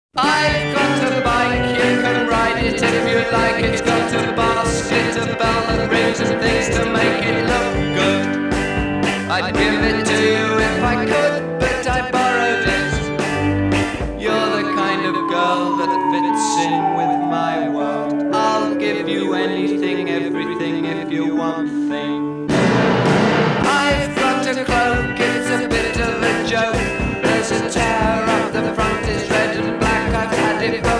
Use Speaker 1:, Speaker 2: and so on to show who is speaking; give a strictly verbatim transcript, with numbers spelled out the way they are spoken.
Speaker 1: I've got a bike, you can ride it if you like. It's got a basket, a bell that rings and things to make it look good. I'd give it to you if I could, but I borrowed it. You're the kind of girl that fits in with my world. I'll give you anything, everything if you want things. I've got a cloak, it's a bit of a joke. There's a tear up the front, it's red and black. I've had it both.